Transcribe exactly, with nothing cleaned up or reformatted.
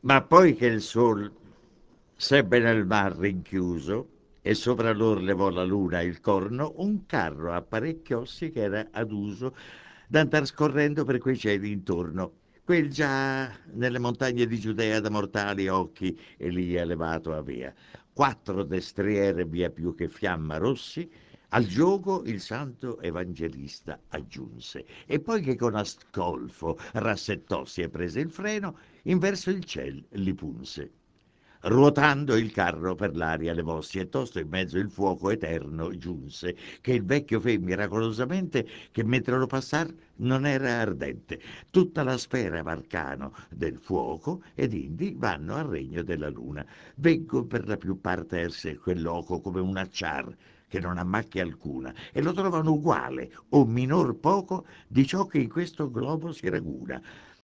Ma poi che il sol sebbe nel mar rinchiuso e sopra lor levò la luna il corno, un carro apparecchiossi che era ad uso d'andar scorrendo per quei cieli intorno. Quel già nelle montagne di Giudea da mortali occhi Elia levato avea. Quattro destriere via più che fiamma rossi, al gioco il santo evangelista aggiunse, e poi che con ascolfo rassettossi e prese il freno, in verso il ciel li punse. Ruotando il carro per l'aria levossi e tosto in mezzo il fuoco eterno giunse, che il vecchio fe miracolosamente che mentre lo passar non era ardente. Tutta la sfera varcano del fuoco ed indi vanno al regno della luna. Veggo per la più parte esse quel loco come un acciar che non ha macchia alcuna e lo trovano uguale o minor poco di ciò che in questo globo si raguna.